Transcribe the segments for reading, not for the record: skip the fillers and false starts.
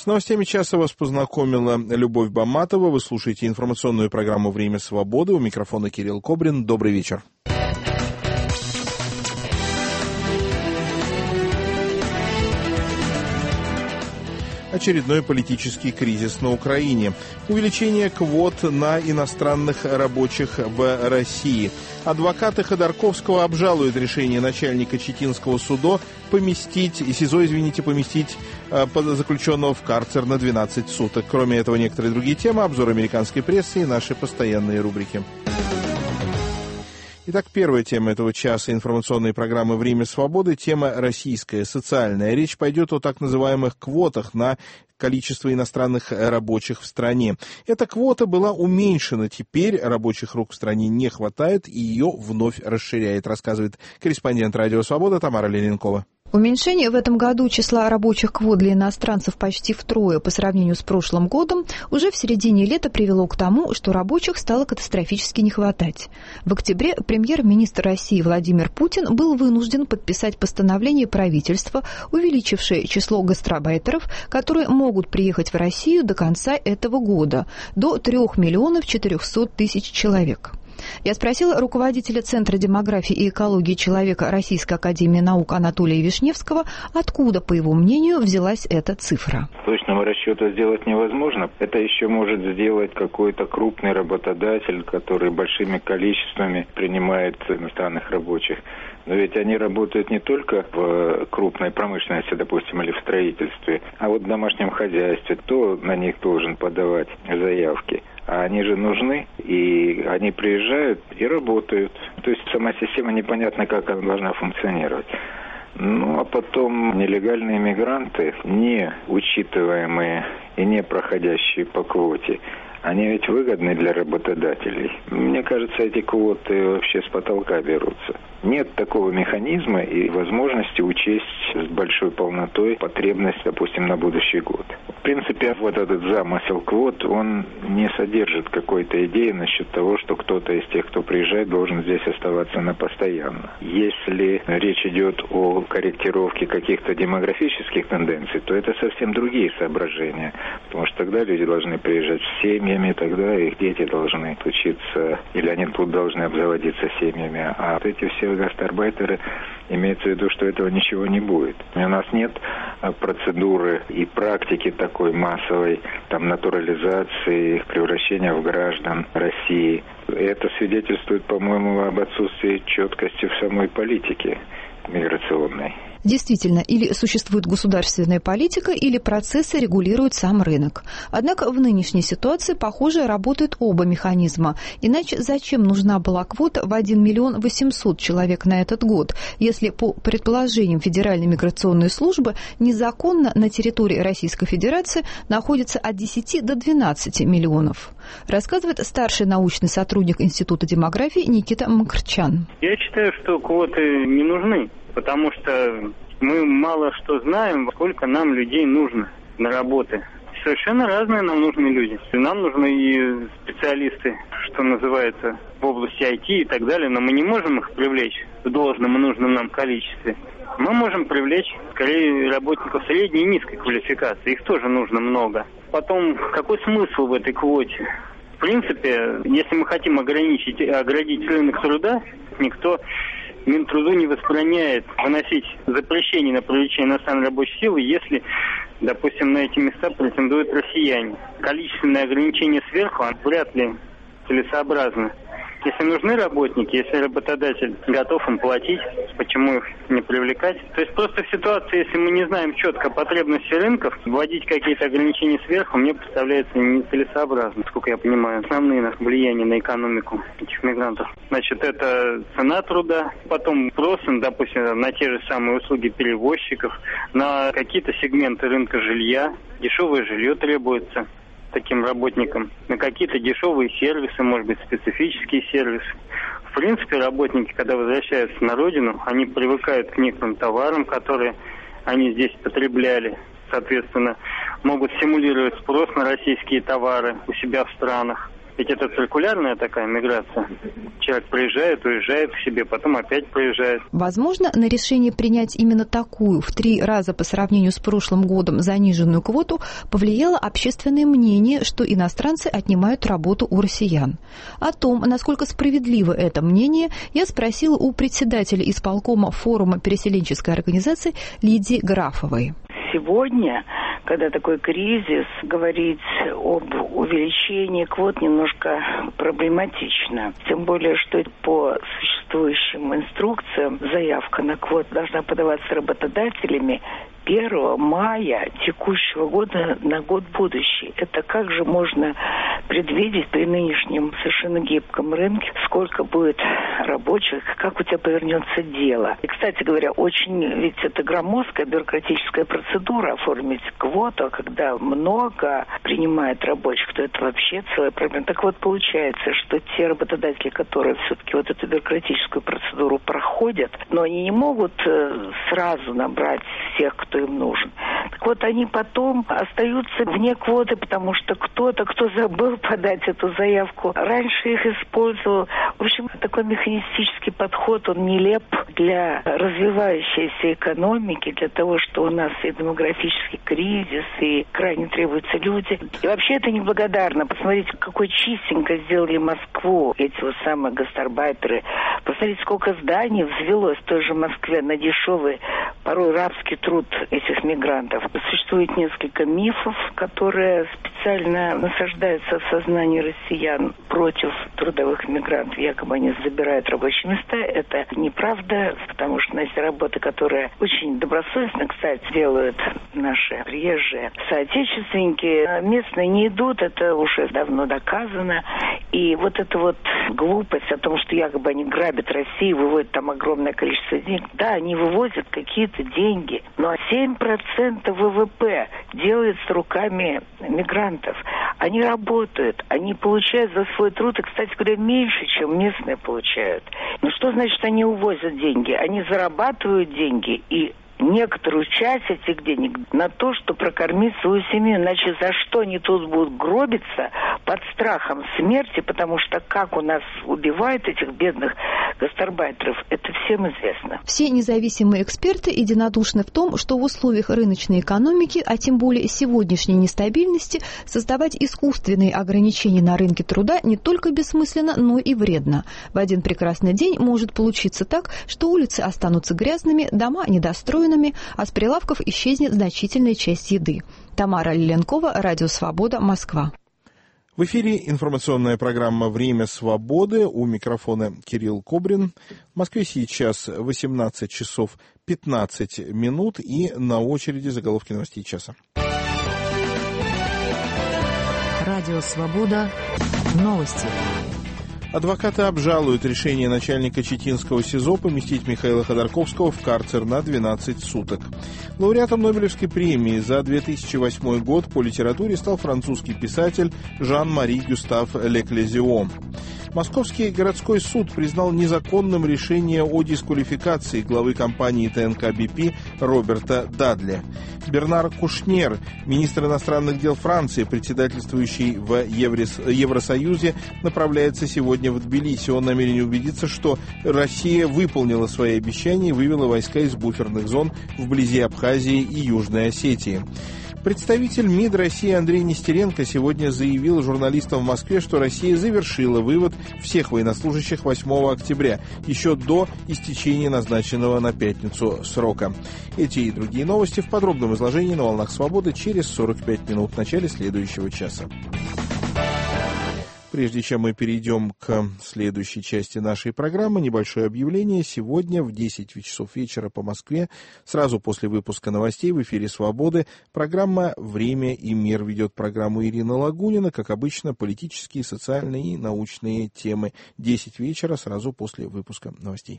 С новостями часа вас познакомила Любовь Баматова. Вы слушаете информационную программу «Время свободы». У микрофона Кирилл Кобрин. Добрый вечер. Очередной политический кризис на Украине. Увеличение квот на иностранных рабочих в России. Адвокаты Ходорковского обжалуют решение начальника Читинского суда поместить заключенного в карцер на 12 суток. Кроме этого, некоторые другие темы, обзор американской прессы и наши постоянные рубрики. Итак, первая тема этого часа информационной программы «Время свободы» – тема российская, социальная. Речь пойдет о так называемых квотах на количество иностранных рабочих в стране. Эта квота была уменьшена. Теперь рабочих рук в стране не хватает, и ее вновь расширяет, рассказывает корреспондент «Радио Свобода» Тамара Лененкова. Уменьшение в этом году числа рабочих квот для иностранцев почти втрое по сравнению с прошлым годом уже в середине лета привело к тому, что рабочих стало катастрофически не хватать. В октябре премьер-министр России Владимир Путин был вынужден подписать постановление правительства, увеличившее число гастарбайтеров, которые могут приехать в Россию до конца этого года, до 3 400 000 человек. Я спросила руководителя Центра демографии и экологии человека Российской академии наук Анатолия Вишневского, откуда, по его мнению, взялась эта цифра. Точного расчета сделать невозможно. Это еще может сделать какой-то крупный работодатель, который большими количествами принимает иностранных рабочих. Но ведь они работают не только в крупной промышленности, допустим, или в строительстве, а вот в домашнем хозяйстве. Кто на них должен подавать заявки? А они же нужны, и они приезжают и работают. То есть сама система непонятно, как она должна функционировать. Ну, а потом нелегальные мигранты, не учитываемые и не проходящие по квоте, они ведь выгодны для работодателей. Мне кажется, эти квоты вообще с потолка берутся. Нет такого механизма и возможности учесть с большой полнотой потребность, допустим, на будущий год. В принципе, вот этот замысел квот, он не содержит какой-то идеи насчет того, что кто-то из тех, кто приезжает, должен здесь оставаться на постоянно. Если речь идет о корректировке каких-то демографических тенденций, то это совсем другие соображения. Потому что тогда люди должны приезжать с семьями, тогда их дети должны учиться, или они тут должны обзаводиться семьями. А вот эти все гастарбайтеры, имеется в виду, что этого ничего не будет. У нас нет процедуры и практики такой массовой натурализации, превращения в граждан России. Это свидетельствует, по-моему, об отсутствии четкости в самой политике миграционной. Действительно, или существует государственная политика, или процессы регулирует сам рынок. Однако в нынешней ситуации, похоже, работают оба механизма. Иначе зачем нужна была квота в 1 800 000 человек на этот год, если, по предположениям Федеральной миграционной службы, незаконно на территории Российской Федерации находится от 10 до 12 миллионов? Рассказывает старший научный сотрудник Института демографии Никита Макарчан. Я считаю, что квоты не нужны. Потому что мы мало что знаем, сколько нам людей нужно на работы. Совершенно разные нам нужны люди. Нам нужны и специалисты, что называется, в области IT и так далее, но мы не можем их привлечь в должном и нужном нам количестве. Мы можем привлечь, скорее, работников средней и низкой квалификации. Их тоже нужно много. Потом, какой смысл в этой квоте? В принципе, если мы хотим оградить рынок труда, никто Минтруду не возбраняет выносить запрещение на привлечение иностранной рабочей силы, если, допустим, на эти места претендуют россияне. Количественное ограничение сверху вряд ли целесообразно. Если нужны работники, если работодатель готов им платить, почему их не привлекать? То есть просто в ситуации, если мы не знаем четко потребности рынков, вводить какие-то ограничения сверху, мне представляется нецелесообразно, насколько я понимаю. Основные влияния на экономику этих мигрантов. Значит, это цена труда, потом спрос, допустим, на те же самые услуги перевозчиков, на какие-то сегменты рынка жилья. Дешевое жилье требуется таким работникам, на какие-то дешевые сервисы, может быть, специфические сервисы. В принципе, работники, когда возвращаются на родину, они привыкают к некоторым товарам, которые они здесь потребляли. Соответственно, могут стимулировать спрос на российские товары у себя в странах. Ведь это циркулярная такая миграция. Человек приезжает, уезжает к себе, потом опять приезжает. Возможно, на решение принять именно такую, в 3 раза по сравнению с прошлым годом, заниженную квоту повлияло общественное мнение, что иностранцы отнимают работу у россиян. О том, насколько справедливо это мнение, я спросила у председателя исполкома форума переселенческой организации Лидии Графовой. Сегодня, когда такой кризис, говорить об увеличении квот немножко проблематично. Тем более, что по существующим инструкциям заявка на квот должна подаваться работодателями 1 мая текущего года на год будущий. Это как же можно предвидеть при нынешнем совершенно гибком рынке, сколько будет рабочих, как у тебя повернется дело. И, кстати говоря, очень ведь это громоздкая бюрократическая процедура оформить квоту, когда много принимает рабочих, то это вообще целая проблема. Так вот, получается, что те работодатели, которые все-таки вот эту бюрократическую процедуру проходят, но они не могут сразу набрать всех, кто им нужен. Так вот, они потом остаются вне квоты, потому что кто-то, кто забыл подать эту заявку, раньше их использовал. В общем, такой механистический подход, он нелеп для развивающейся экономики, для того, что у нас и демографический кризис, и крайне требуются люди. И вообще это неблагодарно. Посмотрите, какой чистенько сделали Москву эти вот самые гастарбайтеры. Посмотрите, сколько зданий взвелось в той же Москве на дешевый, порой рабский труд этих мигрантов. Существует несколько мифов, которые специально насаждаются в сознании россиян против трудовых мигрантов. Якобы они забирают рабочие места. Это неправда, потому что на эти работы, которые очень добросовестно, кстати, делают наши приезжие соотечественники, местные не идут, это уже давно доказано. И вот эта вот глупость о том, что якобы они грабят Россию, выводят там огромное количество денег. Да, они вывозят какие-то деньги, но 7% ВВП делается руками мигрантов. Они работают, они получают за свой труд, и, кстати говоря, меньше, чем местные получают. Но что значит, они увозят деньги? Они зарабатывают деньги и некоторую часть этих денег на то, что прокормить свою семью. Иначе за что они тут будут гробиться под страхом смерти, потому что как у нас убивают этих бедных гастарбайтеров, это всем известно. Все независимые эксперты единодушны в том, что в условиях рыночной экономики, а тем более сегодняшней нестабильности, создавать искусственные ограничения на рынке труда не только бессмысленно, но и вредно. В один прекрасный день может получиться так, что улицы останутся грязными, дома недостроенными, а с прилавков исчезнет значительная часть еды. Тамара Лиленкова, Радио Свобода, Москва. В эфире информационная программа «Время свободы». У микрофона Кирилл Кобрин. В Москве сейчас 18 часов 15 минут и на очереди заголовки новостей часа. Радио Свобода. Новости. Адвокаты обжалуют решение начальника Читинского СИЗО поместить Михаила Ходорковского в карцер на 12 суток. Лауреатом Нобелевской премии за 2008 год по литературе стал французский писатель Жан-Мари Гюстав Леклезио. Московский городской суд признал незаконным решение о дисквалификации главы компании ТНК БП Роберта Дадли. Бернар Кушнер, министр иностранных дел Франции, председательствующий в Евросоюзе, направляется сегодня в Тбилиси. Он намерен убедиться, что Россия выполнила свои обещания и вывела войска из буферных зон вблизи Абхазии и Южной Осетии. Представитель МИД России Андрей Нестеренко сегодня заявил журналистам в Москве, что Россия завершила вывод всех военнослужащих 8 октября, еще до истечения назначенного на пятницу срока. Эти и другие новости в подробном изложении на «Волнах Свободы» через 45 минут в начале следующего часа. Прежде чем мы перейдем к следующей части нашей программы, небольшое объявление. Сегодня в 10 часов вечера по Москве, сразу после выпуска новостей в эфире «Свободы», программа «Время и мир». Ведет программу Ирина Лагунина, как обычно, политические, социальные и научные темы. 10 вечера, сразу после выпуска новостей.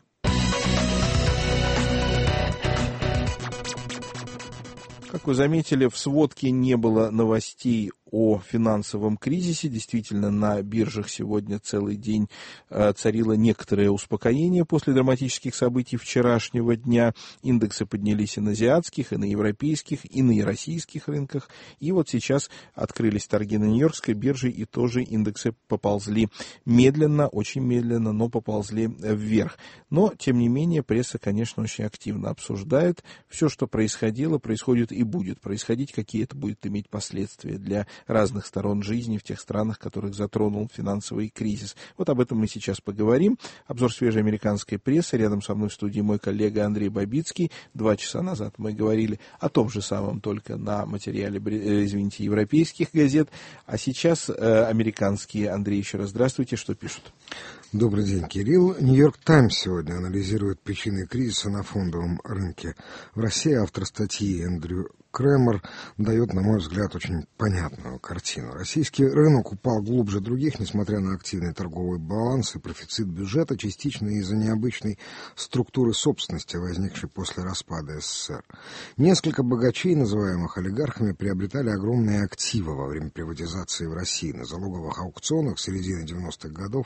Как вы заметили, в сводке не было новостей о финансовом кризисе. Действительно, на биржах сегодня целый день царило некоторое успокоение после драматических событий вчерашнего дня. Индексы поднялись и на азиатских, и на европейских, и на российских рынках. И вот сейчас открылись торги на Нью-Йоркской бирже, и тоже индексы поползли медленно, очень медленно, но поползли вверх. Но, тем не менее, пресса, конечно, очень активно обсуждает все, что происходило, происходит и будет происходить, какие это будет иметь последствия для разных сторон жизни в тех странах, которых затронул финансовый кризис. Вот об этом мы сейчас поговорим. Обзор свежей американской прессы. Рядом со мной в студии мой коллега Андрей Бабицкий. 2 часа назад мы говорили о том же самом, только на материале, европейских газет. А сейчас американские. Андрей, еще раз здравствуйте. Что пишут? Добрый день, Кирилл. «Нью-Йорк Таймс» сегодня анализирует причины кризиса на фондовом рынке. В России автор статьи Эндрю Кремер дает, на мой взгляд, очень понятную картину. Российский рынок упал глубже других, несмотря на активный торговый баланс и профицит бюджета, частично из-за необычной структуры собственности, возникшей после распада СССР. Несколько богачей, называемых олигархами, приобретали огромные активы во время приватизации в России. На залоговых аукционах середины 90-х годов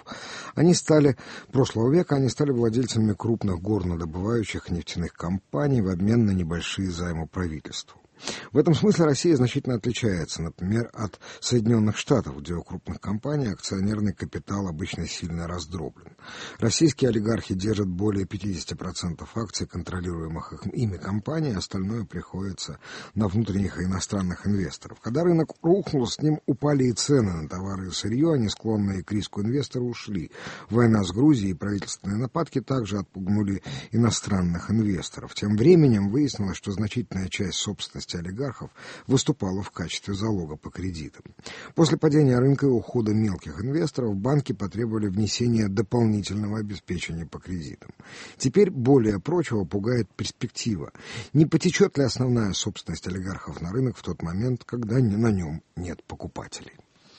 прошлого века они стали владельцами крупных горнодобывающих нефтяных компаний в обмен на небольшие займы правительству. В этом смысле Россия значительно отличается, например, от Соединенных Штатов, где у крупных компаний акционерный капитал обычно сильно раздроблен. Российские олигархи держат более 50% акций контролируемых ими компаний, остальное приходится на внутренних и иностранных инвесторов. Когда рынок рухнул, с ним упали и цены на товары и сырье, они, склонные к риску инвесторы, ушли. Война с Грузией и правительственные нападки также отпугнули иностранных инвесторов. Тем временем выяснилось, что значительная часть собственности олигархов выступала в качестве залога по кредитам. После падения рынка и ухода мелких инвесторов банки потребовали внесения дополнительного обеспечения по кредитам. Теперь более прочего пугает перспектива. Не потечет ли основная собственность олигархов на рынок в тот момент, когда на нем нет покупателей?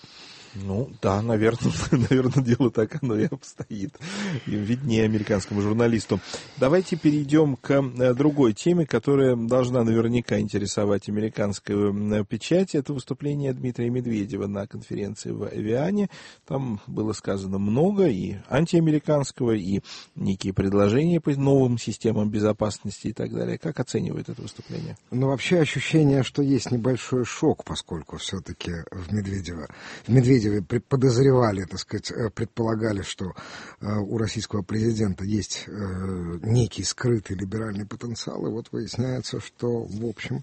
Ну, да, наверное, дело так оно и обстоит. Им виднее американскому журналисту. Давайте перейдем к другой теме, которая должна наверняка интересовать американскую печать. Это выступление Дмитрия Медведева на конференции в Эвиане. Там было сказано много и антиамериканского, и некие предложения по новым системам безопасности и так далее. Как оценивает это выступление? Ну, вообще ощущение, что есть небольшой шок, поскольку все-таки в Медведеве подозревали, так сказать, предполагали, что у российского президента есть некий скрытый либеральный потенциал, и вот выясняется, что, в общем,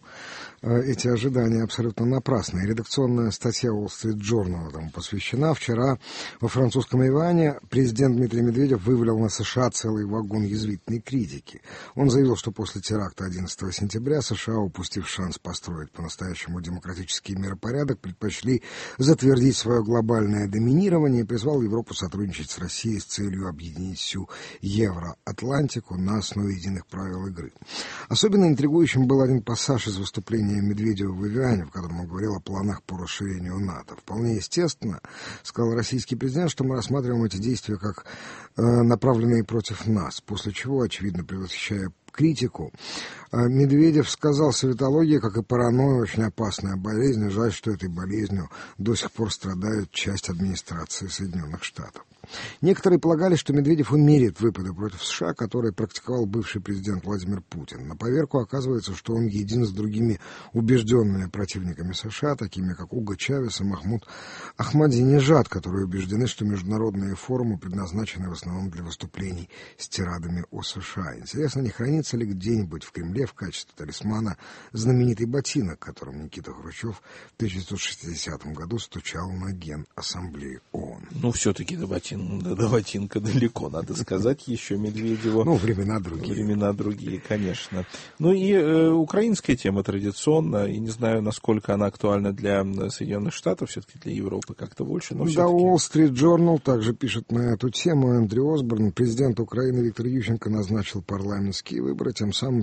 эти ожидания абсолютно напрасны. Редакционная статья Wall Street Journal этому посвящена. Вчера во французском Эвиане президент Дмитрий Медведев вывалил на США целый вагон язвительной критики. Он заявил, что после теракта 11 сентября США, упустив шанс построить по-настоящему демократический миропорядок, предпочли затвердить свое глобальное доминирование и призвал Европу сотрудничать с Россией с целью объединить всю Евроатлантику на основе единых правил игры. Особенно интригующим был один пассаж из выступления Медведева в Эвиане, в котором он говорил о планах по расширению НАТО. Вполне естественно, сказал российский президент, что мы рассматриваем эти действия как направленные против нас, после чего, очевидно, предвосхищая критику, Медведев сказал: советология, как и паранойя, очень опасная болезнь, и жаль, что этой болезнью до сих пор страдает часть администрации Соединенных Штатов. Некоторые полагали, что Медведев умерит выпады против США, которые практиковал бывший президент Владимир Путин. На поверку оказывается, что он един с другими убежденными противниками США, такими как Уго Чавес и Махмуд Ахмадинежад, которые убеждены, что международные форумы предназначены в основном для выступлений с тирадами о США. Интересно, не хранится ли где-нибудь в Кремле в качестве талисмана знаменитый ботинок, которым Никита Хрущев в 1960 году стучал на Генассамблею ООН? Ну, все-таки до ботинка далеко, надо сказать, еще Медведеву. Ну, времена другие. Времена другие, конечно. Ну и украинская тема традиционно, и не знаю, насколько она актуальна для Соединенных Штатов, все-таки для Европы как-то больше, но все-таки. Да, Wall Street Journal также пишет на эту тему. Эндрю Осборн, президент Украины Виктор Ющенко, назначил парламентские выборы, тем самым перечеркнув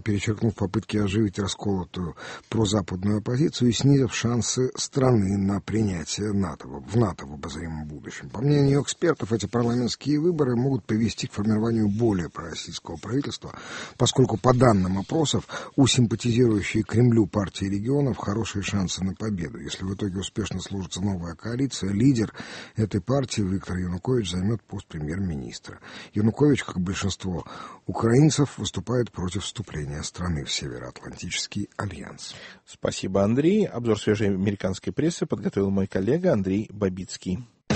в попытке оживить расколотую прозападную оппозицию и снизив шансы страны на принятие в НАТО в обозримом будущем. По мнению экспертов, эти парламентские выборы могут привести к формированию более пророссийского правительства, поскольку, по данным опросов, у симпатизирующей Кремлю партии регионов хорошие шансы на победу. Если в итоге успешно сложится новая коалиция, лидер этой партии Виктор Янукович займет пост премьер-министра. Янукович, как большинство украинцев, выступает против вступления страны в Североатлантический альянс. Спасибо, Андрей. Обзор свежей американской прессы подготовил мой коллега Андрей Бабицкий.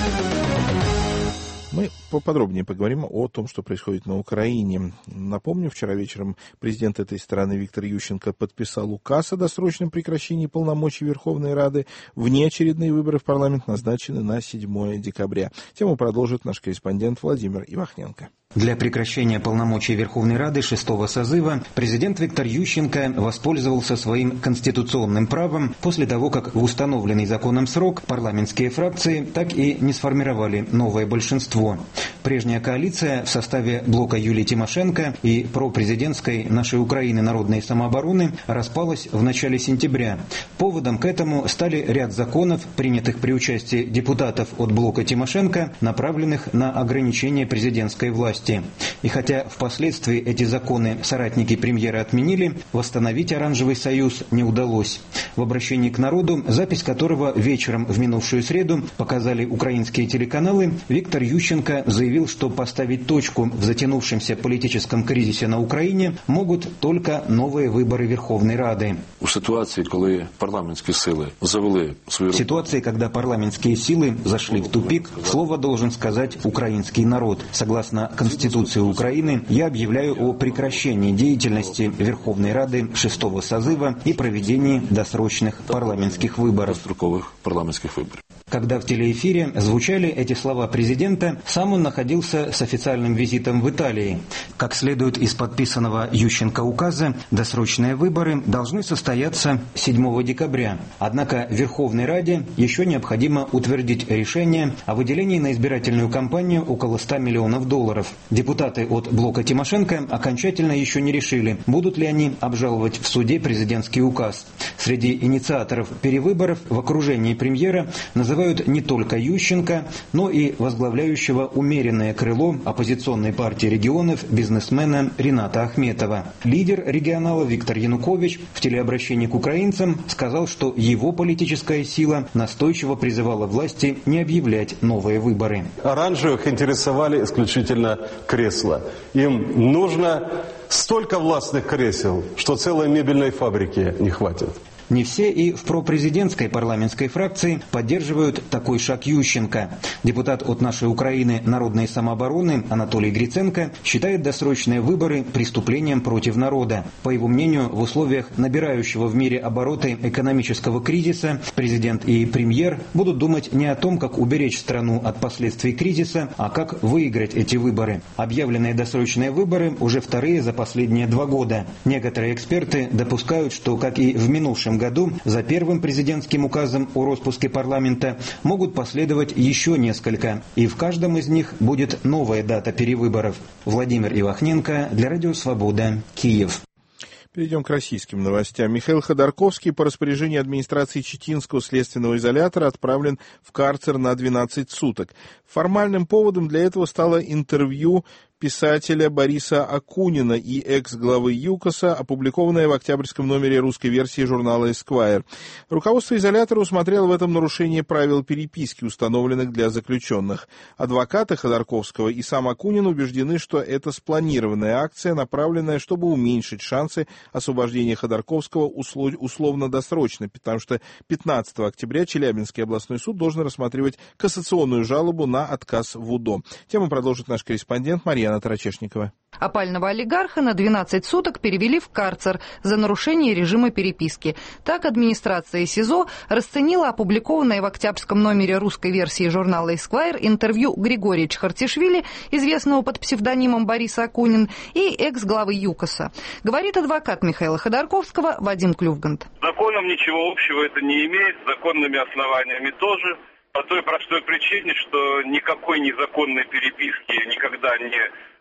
Мы поподробнее поговорим о том, что происходит на Украине. Напомню, вчера вечером президент этой страны Виктор Ющенко подписал указ о досрочном прекращении полномочий Верховной Рады. Внеочередные выборы в парламент назначены на 7 декабря. Тему продолжит наш корреспондент Владимир Ивахненко. Для прекращения полномочий Верховной Рады 6-го созыва президент Виктор Ющенко воспользовался своим конституционным правом после того, как в установленный законом срок парламентские фракции так и не сформировали новое большинство. Прежняя коалиция в составе блока Юлии Тимошенко и пропрезидентской «Нашей Украины» народной самообороны распалась в начале сентября. Поводом к этому стали ряд законов, принятых при участии депутатов от блока Тимошенко, направленных на ограничение президентской власти. И хотя впоследствии эти законы соратники премьера отменили, восстановить Оранжевый союз не удалось. В обращении к народу, запись которого вечером в минувшую среду показали украинские телеканалы, Виктор Ющенко заявил, что поставить точку в затянувшемся политическом кризисе на Украине могут только новые выборы Верховной Рады. В ситуации, когда парламентские силы зашли в тупик, слово должен сказать украинский народ. Согласно Конституции Украины, я объявляю о прекращении деятельности Верховной Рады 6-го созыва и проведении досрочных парламентских выборов. Когда в телеэфире звучали эти слова президента, сам он находился с официальным визитом в Италии. Как следует из подписанного Ющенко указа, досрочные выборы должны состояться 7 декабря. Однако Верховной Раде еще необходимо утвердить решение о выделении на избирательную кампанию около $100 миллионов. Депутаты от блока Тимошенко окончательно еще не решили, будут ли они обжаловать в суде президентский указ. Среди инициаторов перевыборов в окружении премьера называют не только Ющенко, но и возглавляющего умеренное крыло оппозиционной партии регионов бизнесмена Рената Ахметова. Лидер регионала Виктор Янукович в телеобращении к украинцам сказал, что его политическая сила настойчиво призывала власти не объявлять новые выборы. Оранжевых интересовали исключительно кресла. Им нужно столько властных кресел, что целой мебельной фабрики не хватит. Не все и в пропрезидентской парламентской фракции поддерживают такой шаг Ющенко. Депутат от «Нашей Украины» народной самообороны Анатолий Гриценко считает досрочные выборы преступлением против народа. По его мнению, в условиях набирающего в мире обороты экономического кризиса президент и премьер будут думать не о том, как уберечь страну от последствий кризиса, а как выиграть эти выборы. Объявленные досрочные выборы уже вторые за последние 2 года. Некоторые эксперты допускают, что, как и в минувшем году, за первым президентским указом о распуске парламента могут последовать еще несколько, и в каждом из них будет новая дата перевыборов. Владимир Ивахненко для Радио Свобода, Киев. Перейдем к российским новостям. Михаил Ходорковский по распоряжению администрации Читинского следственного изолятора отправлен в карцер на 12 суток. Формальным поводом для этого стало интервью писателя Бориса Акунина и экс-главы ЮКОСа, опубликованное в октябрьском номере русской версии журнала Esquire. Руководство изолятора усмотрело в этом нарушение правил переписки, установленных для заключенных. Адвокаты Ходорковского и сам Акунин убеждены, что это спланированная акция, направленная, чтобы уменьшить шансы освобождения Ходорковского условно-досрочно, потому что 15 октября Челябинский областной суд должен рассматривать кассационную жалобу на отказ в УДО. Тему продолжит наш корреспондент Марьяна Тарачешникова. Опального олигарха на 12 суток перевели в карцер за нарушение режима переписки. Так администрация СИЗО расценила опубликованное в октябрьском номере русской версии журнала Esquire интервью Григория Чхартишвили, известного под псевдонимом Борис Акунин, и экс-главы ЮКОСа. Говорит адвокат Михаила Ходорковского Вадим Клювгант. С законом ничего общего это не имеет, с законными основаниями тоже. По той простой причине, что никакой незаконной переписки никогда не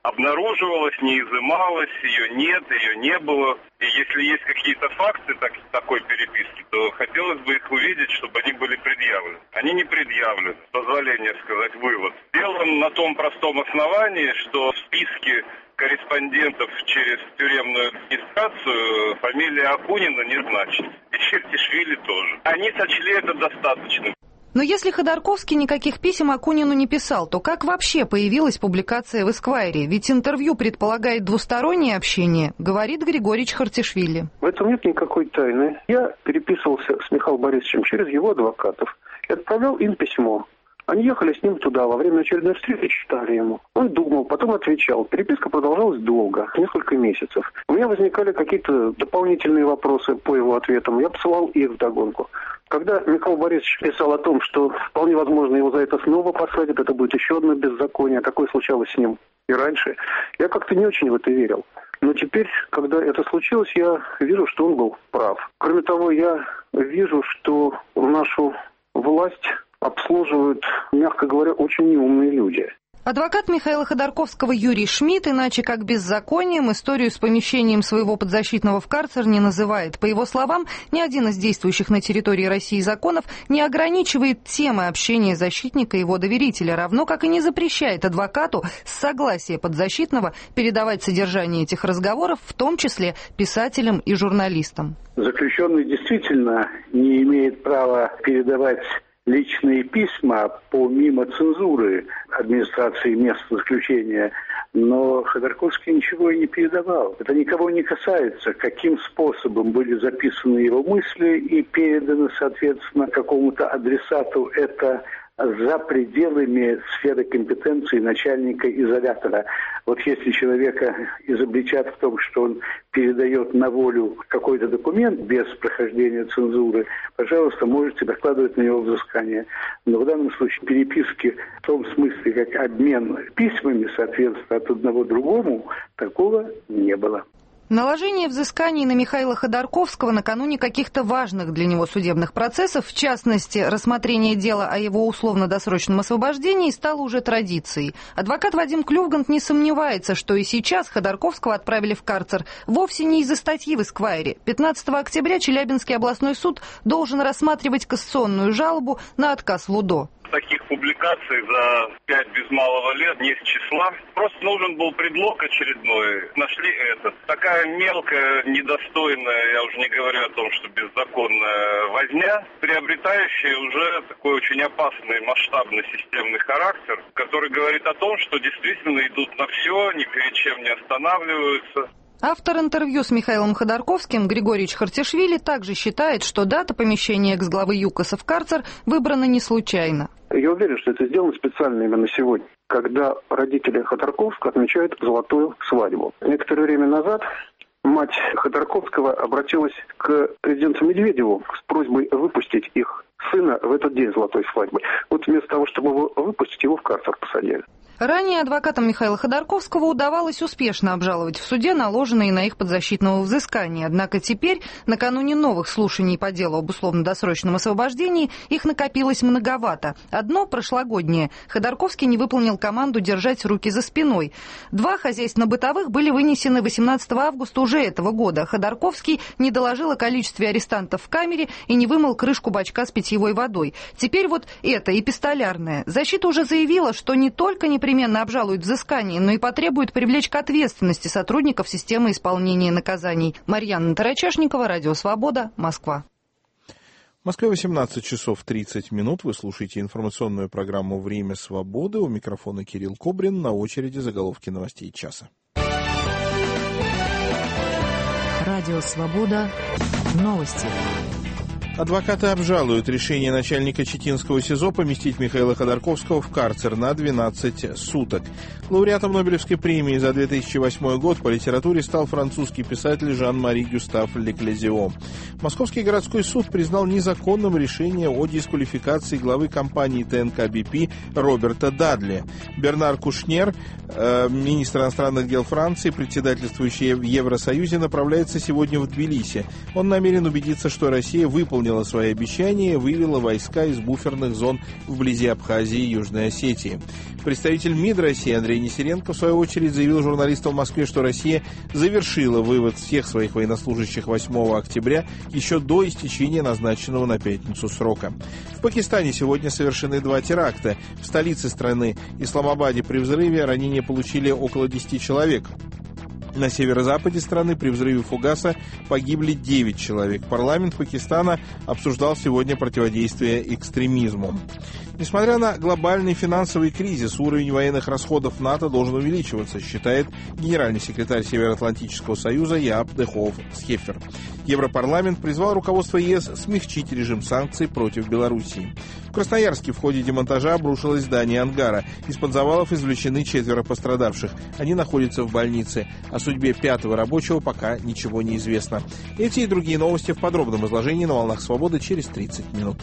обнаруживалась, не изымалась, ее нет, ее не было. И если есть какие-то факты такой переписки, то хотелось бы их увидеть, чтобы они были предъявлены. Они не предъявлены. Позволение сказать вывод. Сделан на том простом основании, что в списке корреспондентов через тюремную администрацию фамилия Акунина не значит. И Чертишвили тоже. Они сочли это достаточным. Но если Ходорковский никаких писем Акунину не писал, то как вообще появилась публикация в «Эсквайре»? Ведь интервью предполагает двустороннее общение, говорит Григорий Чхартишвили. В этом нет никакой тайны. Я переписывался с Михаилом Борисовичем через его адвокатов и отправлял им письмо. Они ехали с ним туда, во время очередной встречи читали ему. Он думал, потом отвечал. Переписка продолжалась долго, несколько месяцев. У меня возникали какие-то дополнительные вопросы по его ответам. Я посылал их вдогонку. Когда Михаил Борисович писал о том, что вполне возможно его за это снова посадят, это будет еще одно беззаконие, такое случалось с ним и раньше, я как-то не очень в это верил. Но теперь, когда это случилось, я вижу, что он был прав. Кроме того, я вижу, что нашу власть обслуживают, мягко говоря, очень неумные люди. Адвокат Михаила Ходорковского Юрий Шмидт, иначе как беззаконием, историю с помещением своего подзащитного в карцер не называет. По его словам, ни один из действующих на территории России законов не ограничивает темы общения защитника и его доверителя, равно как и не запрещает адвокату с согласия подзащитного передавать содержание этих разговоров, в том числе писателям и журналистам. Заключенный действительно не имеет права передавать личные письма помимо цензуры администрации мест заключения, но Ходорковский ничего и не передавал. Это никого не касается, каким способом были записаны его мысли и переданы, соответственно, какому-то адресату. Это за пределами сферы компетенции начальника изолятора. Вот если человека изобличат в том, что он передает на волю какой-то документ без прохождения цензуры, пожалуйста, можете докладывать на него взыскание. Но в данном случае переписки в том смысле, как обмен письмами, соответственно, от одного другому, такого не было. Наложение взысканий на Михаила Ходорковского накануне каких-то важных для него судебных процессов, в частности, рассмотрение дела о его условно-досрочном освобождении, стало уже традицией. Адвокат Вадим Клювгант не сомневается, что и сейчас Ходорковского отправили в карцер вовсе не из-за статьи в «Эсквайре». 15 октября Челябинский областной суд должен рассматривать кассационную жалобу на отказ в УДО. Таких публикаций за 5 без малого лет не с числа. Просто нужен был предлог очередной. Нашли этот. Такая мелкая, недостойная, я уже не говорю о том, что беззаконная возня, приобретающая уже такой очень опасный масштабный системный характер, который говорит о том, что действительно идут на все, ни перед чем не останавливаются. Автор интервью с Михаилом Ходорковским Григорий Чхартишвили также считает, что дата помещения экс-главы ЮКОСа в карцер выбрана не случайно. Я уверен, что это сделано специально именно сегодня, когда родители Ходорковского отмечают золотую свадьбу. Некоторое время назад мать Ходорковского обратилась к президенту Медведеву с просьбой выпустить их сына в этот день золотой свадьбы. Вот вместо того, чтобы его выпустить, его в карцер посадили. Ранее адвокатам Михаила Ходорковского удавалось успешно обжаловать в суде наложенные на их подзащитного взыскания. Однако теперь, накануне новых слушаний по делу об условно-досрочном освобождении, их накопилось многовато. Одно прошлогоднее. Ходорковский не выполнил команду держать руки за спиной. 2 хозяйственно-бытовых были вынесены 18 августа уже этого года. Ходорковский не доложил о количестве арестантов в камере и не вымыл крышку бачка с питьевой водой. Теперь вот это, эпистолярное. Защита уже заявила, что не только непременно обжалует взыскание, но и потребует привлечь к ответственности сотрудников системы исполнения наказаний. Марьяна Тарачешникова, Радио Свобода, Москва. В Москве 18 часов 30 минут. Вы слушаете информационную программу «Время свободы». У микрофона Кирилл Кобрин. На очереди заголовки новостей часа. Радио Свобода. Новости. Адвокаты обжалуют решение начальника Читинского СИЗО поместить Михаила Ходорковского в карцер на 12 суток. Лауреатом Нобелевской премии за 2008 год по литературе стал французский писатель Жан-Мари Гюстав Леклезио. Московский городской суд признал незаконным решение о дисквалификации главы компании ТНК БП Роберта Дадли. Бернар Кушнер, министр иностранных дел Франции, председательствующий в Евросоюзе, направляется сегодня в Тбилиси. Он намерен убедиться, что Россия выполнит выполнила свои обещания и вывела войска из буферных зон вблизи Абхазии и Южной Осетии. Представитель МИД России Андрей Нестеренко, в свою очередь, заявил журналистам в Москве, что Россия завершила вывод всех своих военнослужащих 8 октября еще до истечения назначенного на пятницу срока. В Пакистане сегодня совершены 2 теракта. В столице страны Исламабаде при взрыве ранения получили около 10 человек. На северо-западе страны при взрыве фугаса погибли 9 человек. Парламент Пакистана обсуждал сегодня противодействие экстремизму. Несмотря на глобальный финансовый кризис, уровень военных расходов НАТО должен увеличиваться, считает генеральный секретарь Североатлантического союза Яап де Хов Схеффер. Европарламент призвал руководство ЕС смягчить режим санкций против Белоруссии. В Красноярске в ходе демонтажа обрушилось здание ангара. Из-под завалов извлечены 4 пострадавших. Они находятся в больнице. О судьбе 5-го рабочего пока ничего не известно. Эти и другие новости в подробном изложении на «Волнах Свободы» через 30 минут.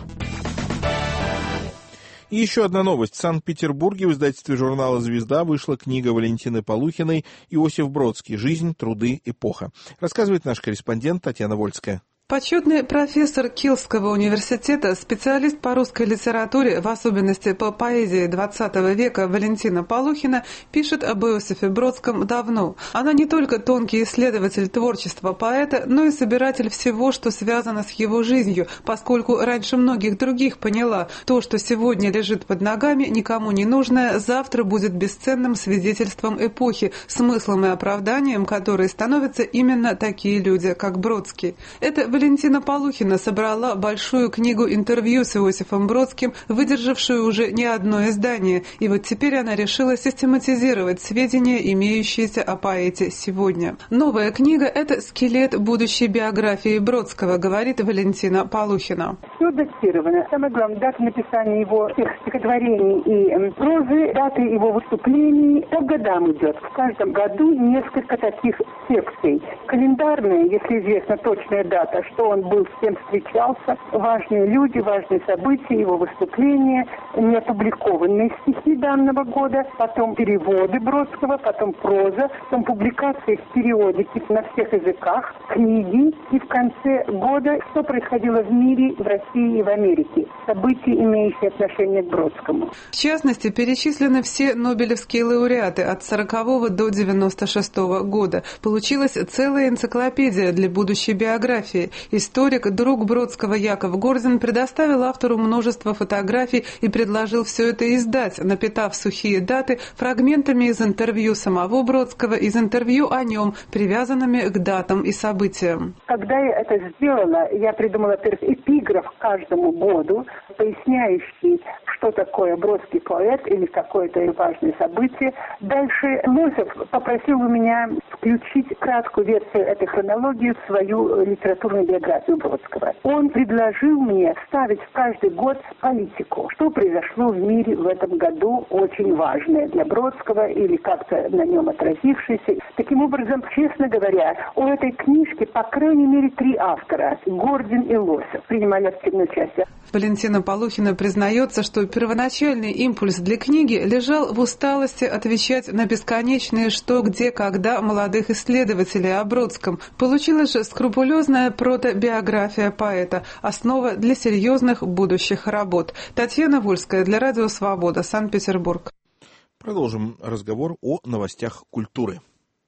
И еще одна новость. В Санкт-Петербурге в издательстве журнала «Звезда» вышла книга Валентины Полухиной «Иосиф Бродский. Жизнь, труды, эпоха». Рассказывает наш корреспондент Татьяна Вольская. Почетный профессор Кильского университета, специалист по русской литературе, в особенности по поэзии XX века Валентина Полухина, пишет об Иосифе Бродском давно. Она не только тонкий исследователь творчества поэта, но и собиратель всего, что связано с его жизнью, поскольку раньше многих других поняла, то, что сегодня лежит под ногами, никому не нужное, завтра будет бесценным свидетельством эпохи, смыслом и оправданием которой становятся именно такие люди, как Бродский. Это Валентина Полухина собрала большую книгу интервью с Иосифом Бродским, выдержавшую уже не одно издание, и вот теперь она решила систематизировать сведения, имеющиеся о поэте сегодня. Новая книга – это скелет будущей биографии Бродского, говорит Валентина Полухина. Все датировано. Самое главное, дата написания его стихотворений и прозы, даты его выступлений по годам идет. В каждом году несколько таких секций. Календарная, если известна точная дата, что он был, с кем встречался, важные люди, важные события, его выступления, неопубликованные стихи данного года, потом переводы Бродского, потом проза, потом публикации в периодике на всех языках, книги, и в конце года, что происходило в мире, в России и в Америке, события, имеющие отношение к Бродскому. В частности, перечислены все нобелевские лауреаты от 40-го до 96-го года. Получилась целая энциклопедия для будущей биографии. Историк, друг Бродского Яков Горзин предоставил автору множество фотографий и предложил все это издать, напитав сухие даты фрагментами из интервью самого Бродского, из интервью о нем, привязанными к датам и событиям. Когда я это сделала, я придумала эпиграф к каждому году, поясняющий, что такое Бродский поэт или какое-то важное событие. Дальше Лосев попросил у меня включить краткую версию этой хронологии в свою литературную биографию Бродского. Он предложил мне ставить в каждый год политику. Что произошло в мире в этом году, очень важное для Бродского или как-то на нем отразившееся. Таким образом, честно говоря, у этой книжки, по крайней мере, 3 автора – Гордин и Лосев принимали активное участие. Валентина Полухина признается, что первоначальный импульс для книги лежал в усталости отвечать на бесконечные «что, где, когда» молодых исследователей о Бродском. Получилась же скрупулезная протобиография поэта, основа для серьезных будущих работ. Татьяна Вольская для Радио Свобода, Санкт-Петербург. Продолжим разговор о новостях культуры.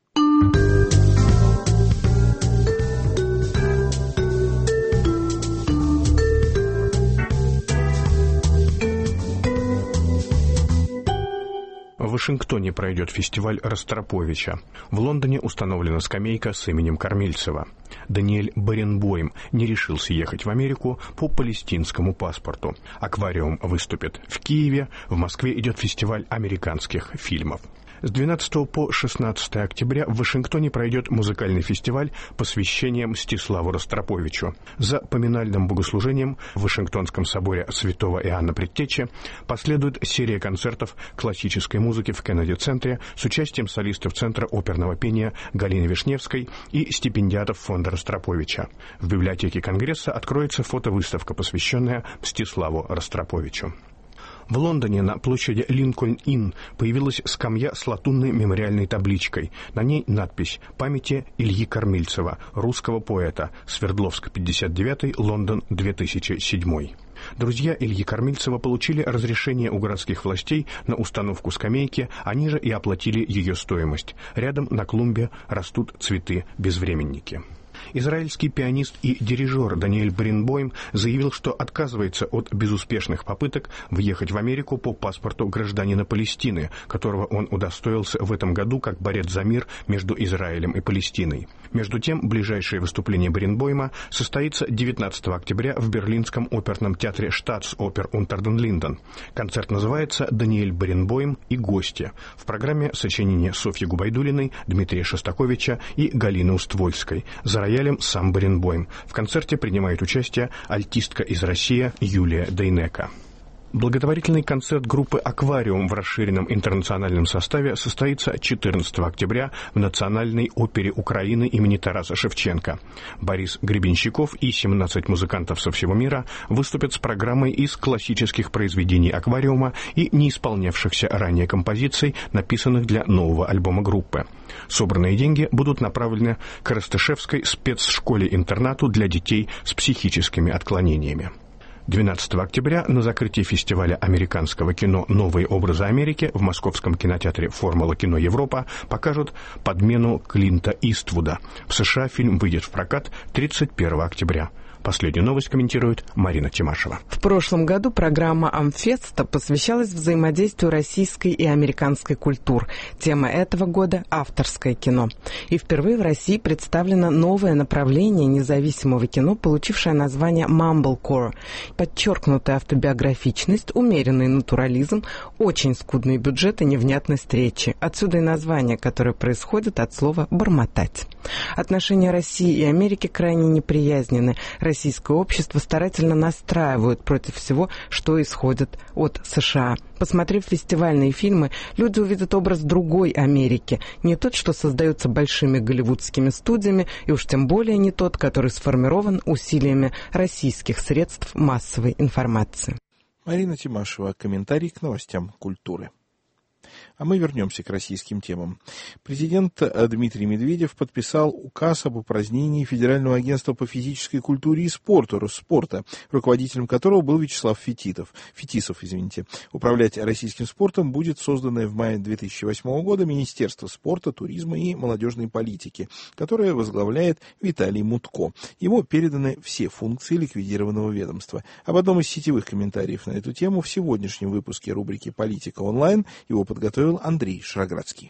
В Вашингтоне пройдет фестиваль Ростроповича. В Лондоне установлена скамейка с именем Кормильцева. Даниэль Баренбойм не решился ехать в Америку по палестинскому паспорту. Аквариум выступит в Киеве. В Москве идет фестиваль американских фильмов. С 12 по 16 октября в Вашингтоне пройдет музыкальный фестиваль посвящения Мстиславу Ростроповичу. За поминальным богослужением в Вашингтонском соборе святого Иоанна Предтечи последует серия концертов классической музыки в Кеннеди-центре с участием солистов Центра оперного пения Галины Вишневской и стипендиатов фонда Ростроповича. В библиотеке Конгресса откроется фотовыставка, посвященная Мстиславу Ростроповичу. В Лондоне на площади Линкольн-Инн появилась скамья с латунной мемориальной табличкой. На ней надпись «Памяти Ильи Кормильцева, русского поэта. Свердловск, 59, Лондон, 2007». Друзья Ильи Кормильцева получили разрешение у городских властей на установку скамейки, они же и оплатили ее стоимость. Рядом на клумбе растут цветы-безвременники. Израильский пианист и дирижер Даниэль Баренбойм заявил, что отказывается от безуспешных попыток въехать в Америку по паспорту гражданина Палестины, которого он удостоился в этом году как борец за мир между Израилем и Палестиной. Между тем, ближайшее выступление Баренбойма состоится 19 октября в берлинском оперном театре Штатс-Опер Унтер ден Линден. Концерт называется «Даниэль Баренбойм и гости». В программе сочинения Софьи Губайдулиной, Дмитрия Шостаковича и Галины Уствольской. За роялем сам Баренбойм. В концерте принимает участие альтистка из России Юлия Дейнека. Благотворительный концерт группы «Аквариум» в расширенном интернациональном составе состоится 14 октября в Национальной опере Украины имени Тараса Шевченко. Борис Гребенщиков и 17 музыкантов со всего мира выступят с программой из классических произведений «Аквариума» и не исполнявшихся ранее композиций, написанных для нового альбома группы. Собранные деньги будут направлены к Ростышевской спецшколе-интернату для детей с психическими отклонениями. 12 октября на закрытии фестиваля американского кино «Новые образы Америки» в московском кинотеатре «Формула кино Европа» покажут «Подмену» Клинта Иствуда. В США фильм выйдет в прокат 31 октября. Последнюю новость комментирует Марина Тимашева. В прошлом году программа «Амфеста» посвящалась взаимодействию российской и американской культур. Тема этого года – авторское кино. И впервые в России представлено новое направление независимого кино, получившее название «Mumblecore». Подчеркнутая автобиографичность, умеренный натурализм, очень скудный бюджет и невнятность речи. Отсюда и название, которое происходит от слова «бормотать». Отношения России и Америки крайне неприязненны. Российское общество старательно настраивают против всего, что исходит от США. Посмотрев фестивальные фильмы, люди увидят образ другой Америки, не тот, что создается большими голливудскими студиями, и уж тем более не тот, который сформирован усилиями российских средств массовой информации. Марина Тимашева. Комментарий к новостям культуры. А мы вернемся к российским темам. Президент Дмитрий Медведев подписал указ об упразднении Федерального агентства по физической культуре и спорту, Росспорта, руководителем которого был Вячеслав Фетисов. Управлять российским спортом будет созданное в мае 2008 года Министерство спорта, туризма и молодежной политики, которое возглавляет Виталий Мутко. Ему переданы все функции ликвидированного ведомства. Об одном из сетевых комментариев на эту тему в сегодняшнем выпуске рубрики «Политика онлайн» его подготовил Андрей Шраградский.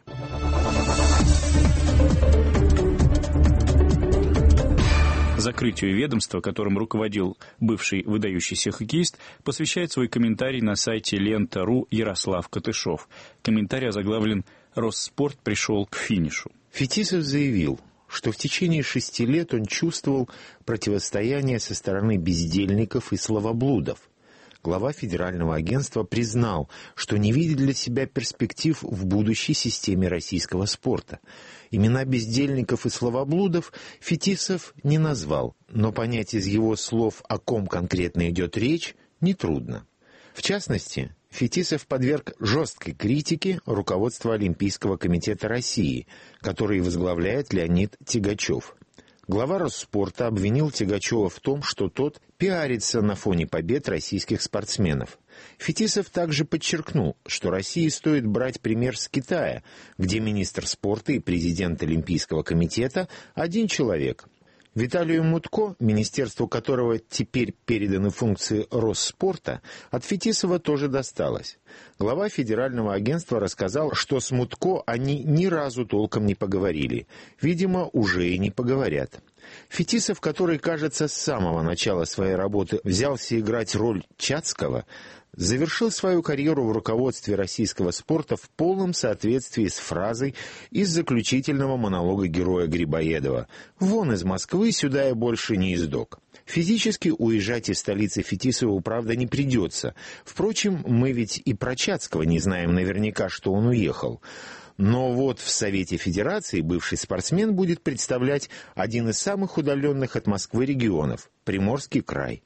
Закрытию ведомства, которым руководил бывший выдающийся хоккеист, посвящает свой комментарий на сайте Лента.ру Ярослав Катышов. Комментарий озаглавлен «Росспорт пришел к финишу». Фетисов заявил, что в течение 6 лет он чувствовал противостояние со стороны бездельников и словоблудов. Глава Федерального агентства признал, что не видит для себя перспектив в будущей системе российского спорта. Имена бездельников и словоблудов Фетисов не назвал, но понять из его слов, о ком конкретно идет речь, нетрудно. В частности, Фетисов подверг жесткой критике руководство Олимпийского комитета России, который возглавляет Леонид Тягачев. Глава Росспорта обвинил Тягачева в том, что тот пиарится на фоне побед российских спортсменов. Фетисов также подчеркнул, что России стоит брать пример с Китая, где министр спорта и президент Олимпийского комитета – один человек. Виталию Мутко, министерству которого теперь переданы функции Росспорта, от Фетисова тоже досталось. Глава Федерального агентства рассказал, что с Мутко они ни разу толком не поговорили. Видимо, уже и не поговорят. Фетисов, который, кажется, с самого начала своей работы взялся играть роль Чацкого, завершил свою карьеру в руководстве российского спорта в полном соответствии с фразой из заключительного монолога героя Грибоедова «Вон из Москвы, сюда я больше не издок». Физически уезжать из столицы Фетисову, правда, не придется. Впрочем, мы ведь и про Чацкого не знаем наверняка, что он уехал. Но вот в Совете Федерации бывший спортсмен будет представлять один из самых удаленных от Москвы регионов – Приморский край.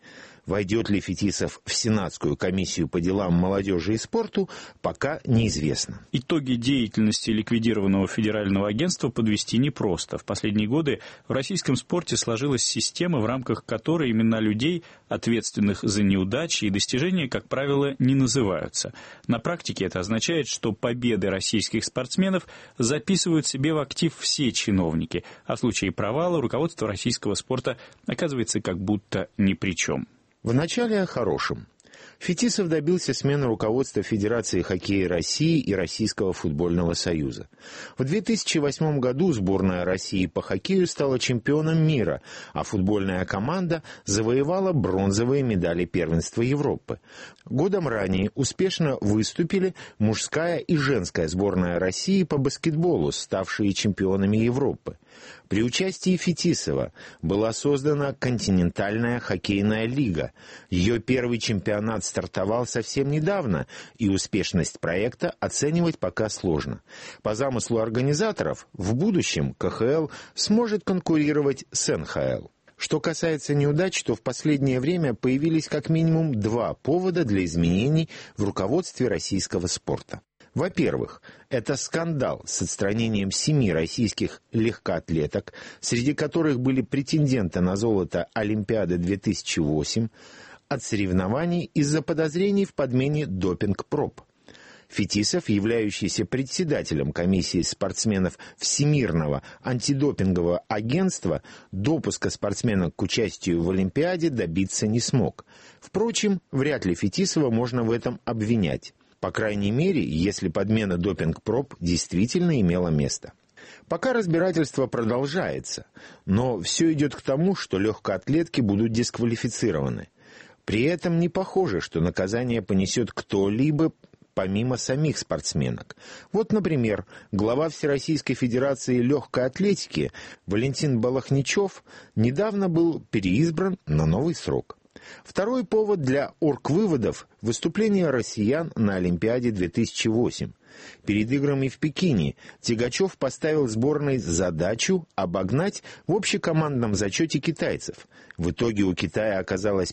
Войдет ли Фетисов в Сенатскую комиссию по делам молодежи и спорту, пока неизвестно. Итоги деятельности ликвидированного федерального агентства подвести непросто. В последние годы в российском спорте сложилась система, в рамках которой имена людей, ответственных за неудачи и достижения, как правило, не называются. На практике это означает, что победы российских спортсменов записывают себе в актив все чиновники, а в случае провала руководство российского спорта оказывается как будто ни при чем. Вначале о хорошем. Фетисов добился смены руководства Федерации хоккея России и Российского футбольного союза. В 2008 году сборная России по хоккею стала чемпионом мира, а футбольная команда завоевала бронзовые медали первенства Европы. Годом ранее успешно выступили мужская и женская сборная России по баскетболу, ставшие чемпионами Европы. При участии Фетисова была создана континентальная хоккейная лига. Ее первый чемпионат стартовал совсем недавно, и успешность проекта оценивать пока сложно. По замыслу организаторов, в будущем КХЛ сможет конкурировать с НХЛ. Что касается неудач, то в последнее время появились как минимум два повода для изменений в руководстве российского спорта. Во-первых, это скандал с отстранением 7 российских легкоатлеток, среди которых были претенденты на золото Олимпиады 2008, от соревнований из-за подозрений в подмене допинг-проб. Фетисов, являющийся председателем комиссии спортсменов Всемирного антидопингового агентства, допуска спортсменок к участию в Олимпиаде добиться не смог. Впрочем, вряд ли Фетисова можно в этом обвинять. По крайней мере, если подмена допинг-проб действительно имела место. Пока разбирательство продолжается, но все идет к тому, что легкоатлетки будут дисквалифицированы. При этом не похоже, что наказание понесет кто-либо помимо самих спортсменок. Вот, например, глава Всероссийской Федерации легкой атлетики Валентин Балахничев недавно был переизбран на новый срок. Второй повод для оргвыводов – выступление россиян на Олимпиаде 2008. Перед играми в Пекине Тягачев поставил сборной задачу обогнать в общекомандном зачете китайцев. В итоге у Китая оказалось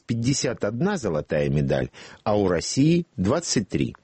51 золотая медаль, а у России – 23.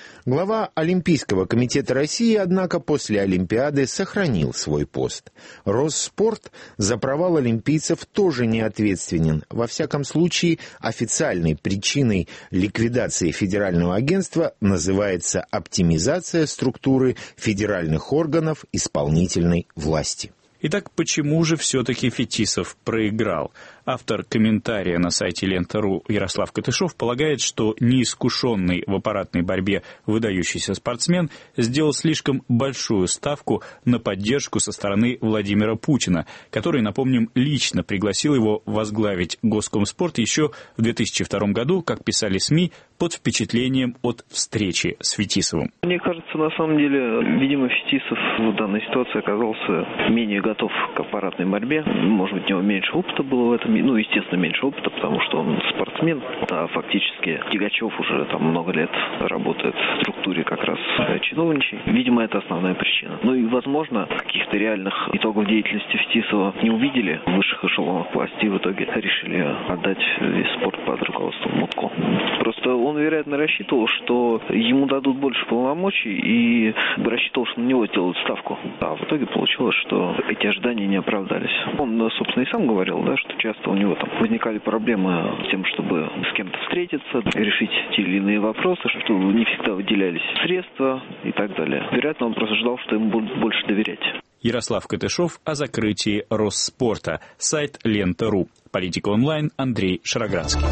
Глава Олимпийского комитета России, однако, после Олимпиады сохранил свой пост. Росспорт за провал олимпийцев тоже не ответственен. Во всяком случае, официальной причиной ликвидации федерального агентства называется оптимизация структуры федеральных органов исполнительной власти. Итак, почему же все-таки Фетисов проиграл? Автор комментария на сайте Лента.ру Ярослав Катышов полагает, что неискушенный в аппаратной борьбе выдающийся спортсмен сделал слишком большую ставку на поддержку со стороны Владимира Путина, который, напомним, лично пригласил его возглавить Госкомспорт еще в 2002 году, как писали СМИ, под впечатлением от встречи с Фетисовым. Мне кажется, на самом деле, видимо, Фетисов в данной ситуации оказался менее готов к аппаратной борьбе. Может быть, у него меньше опыта было в этом. Ну, естественно, меньше опыта, потому что он спортсмен, а фактически Тягачев уже там много лет работает в структуре как раз чиновничьей. Видимо, это основная причина. Ну и, возможно, каких-то реальных итогов деятельности Фетисова не увидели в высших эшелонах власти и в итоге решили отдать весь спорт под руководством Мутко. Просто он, вероятно, рассчитывал, что ему дадут больше полномочий и рассчитывал, что на него сделают ставку. А в итоге получилось, что эти ожидания не оправдались. Он, собственно, и сам говорил, да, что часто у него там возникали проблемы с тем, чтобы с кем-то встретиться, решить те или иные вопросы, что не всегда выделялись средства и так далее. Вероятно, он просто ждал, что ему будут больше доверять. Ярослав Катышов о закрытии Росспорта. Сайт Лента.ру. Политика онлайн. Андрей Шароградский.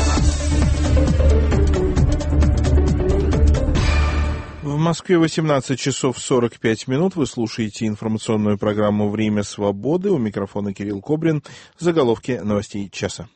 В Москве 18 часов 45 минут. Вы слушаете информационную программу «Время свободы». У микрофона Кирилл Кобрин. Заголовки новостей часа.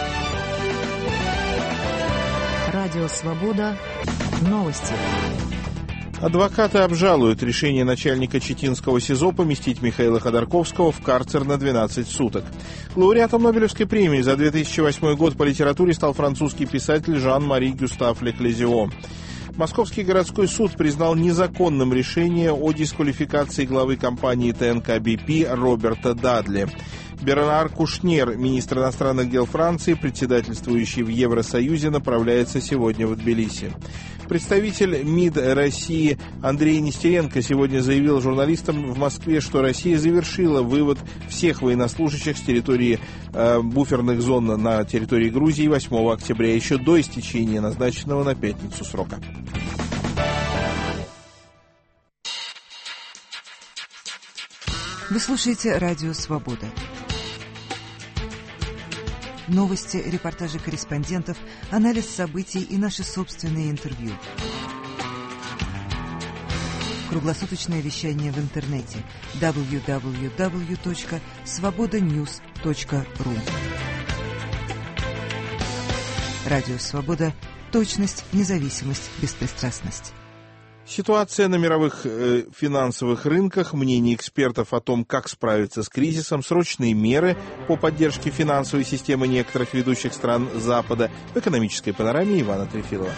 Радио «Свобода». Новости. Адвокаты обжалуют решение начальника Читинского СИЗО поместить Михаила Ходорковского в карцер на 12 суток. Лауреатом Нобелевской премии за 2008 год по литературе стал французский писатель Жан-Мари Гюстав Леклезио. Московский городской суд признал незаконным решение о дисквалификации главы компании ТНК «БП» Роберта Дадли. Бернар Кушнер, министр иностранных дел Франции, председательствующий в Евросоюзе, направляется сегодня в Тбилиси. Представитель МИД России Андрей Нестеренко сегодня заявил журналистам в Москве, что Россия завершила вывод всех военнослужащих с территории буферных зон на территории Грузии 8 октября, еще до истечения назначенного на пятницу срока. Вы слушаете «Радио Свобода». Новости, репортажи корреспондентов, анализ событий и наши собственные интервью. Круглосуточное вещание в интернете www.svobodanews.ru. Радио Свобода. Точность, независимость, беспристрастность. Ситуация на мировых финансовых рынках, мнение экспертов о том, как справиться с кризисом, срочные меры по поддержке финансовой системы некоторых ведущих стран Запада. В экономической панораме Ивана Трефилова.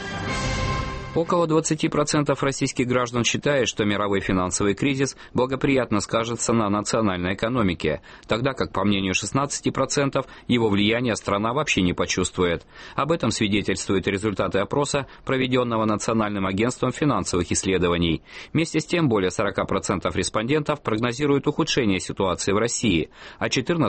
Около 20% российских граждан считают, что мировой финансовый кризис благоприятно скажется на национальной экономике, тогда как, по мнению 16%, его влияние страна вообще не почувствует. Об этом свидетельствуют результаты опроса, проведенного Национальным агентством финансовых исследований. Вместе с тем, более 40% респондентов прогнозируют ухудшение ситуации в России, а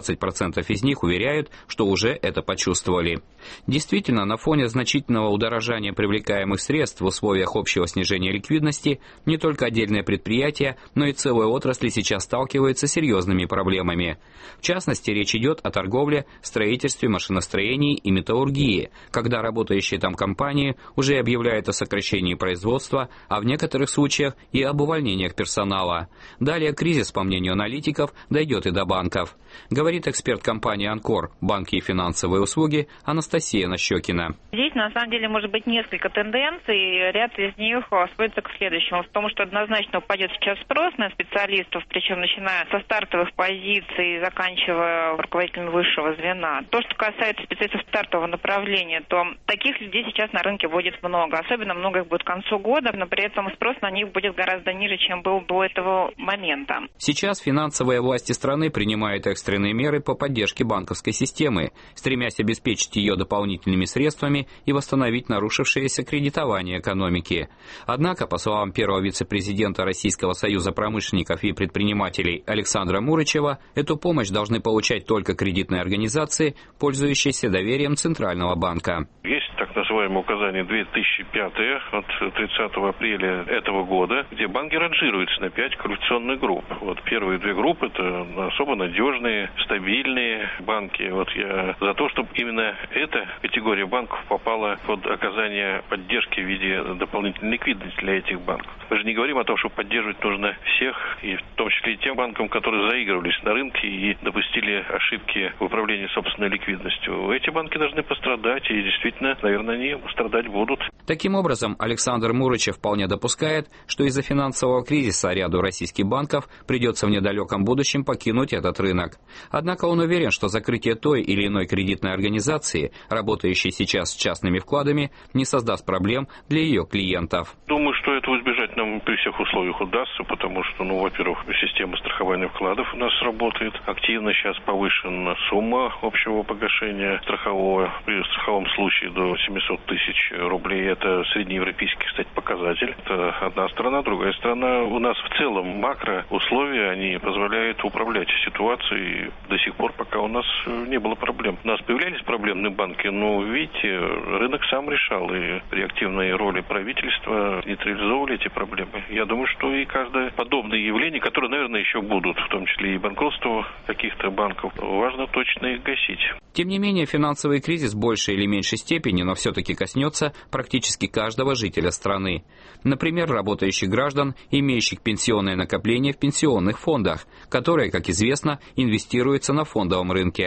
14% из них уверяют, что уже это почувствовали. Действительно, на фоне значительного удорожания привлекаемых средств в условиях общего снижения ликвидности не только отдельные предприятия, но и целые отрасли сейчас сталкиваются с серьезными проблемами. В частности, речь идет о торговле, строительстве, машиностроении и металлургии, когда работающие там компании уже объявляют о сокращении производства, а в некоторых случаях и об увольнениях персонала. Далее кризис, по мнению аналитиков, дойдет и до банков. Говорит эксперт компании «Анкор», банки и финансовые услуги, Анастасия Нащекина. Здесь, на самом деле, может быть несколько тенденций. Ряд из них сводится к следующему. В том, что однозначно упадет сейчас спрос на специалистов, причем начиная со стартовых позиций, заканчивая руководителями высшего звена. То, что касается специалистов стартового направления, то таких людей сейчас на рынке будет много. Особенно много их будет к концу года, но при этом спрос на них будет гораздо ниже, чем был до этого момента. Сейчас финансовые власти страны принимают экстренные меры по поддержке банковской системы, стремясь обеспечить ее дополнительными средствами и восстановить нарушившееся кредитование экономики. Однако, по словам первого вице-президента Российского союза промышленников и предпринимателей Александра Мурычева, эту помощь должны получать только кредитные организации, пользующиеся доверием Центрального банка. Есть так называемое указание 2005 от 30 апреля этого года, где банки ранжируются на 5 квалификационных групп. Вот первые 2 группы – это особо надежные, стабильные банки. Вот я за то, чтобы именно эта категория банков попала под оказание поддержки в виде дополнительной ликвидности для этих банков. Мы же не говорим о том, что поддерживать нужно всех, и в том числе и тем банкам, которые заигрывались на рынке и допустили ошибки в управлении собственной ликвидностью. Эти банки должны пострадать, и действительно, наверное, они страдать будут. Таким образом, Александр Мурычев вполне допускает, что из-за финансового кризиса ряду российских банков придется в недалеком будущем покинуть этот рынок. Однако он уверен, что закрытие той или иной кредитной организации, работающей сейчас с частными вкладами, не создаст проблем для ее клиентов. Думаю, что этого избежать нам при всех условиях удастся, потому что, во-первых, система страхования вкладов у нас работает активно. Сейчас повышена сумма общего погашения страхового при страховом случае до 700 тысяч рублей. Это среднеевропейский, кстати, показатель. Это одна сторона. Другая сторона, у нас в целом макроусловия, они позволяют управлять ситуацией. До сих пор, пока у нас не было проблем. У нас появлялись проблемные банки, но, видите, рынок сам решал, и при активной роли правительства нейтрализовывали эти проблемы. Я думаю, что и каждое подобное явление, которые, наверное, еще будут, в том числе и банкротство каких-то банков, важно точно их гасить. Тем не менее, финансовый кризис в большей или меньшей степени, но все-таки коснется практически каждого жителя страны. Например, работающих граждан, имеющих пенсионные накопления в пенсионных фондах, которые, как известно, инвестируются на фондовом рынке.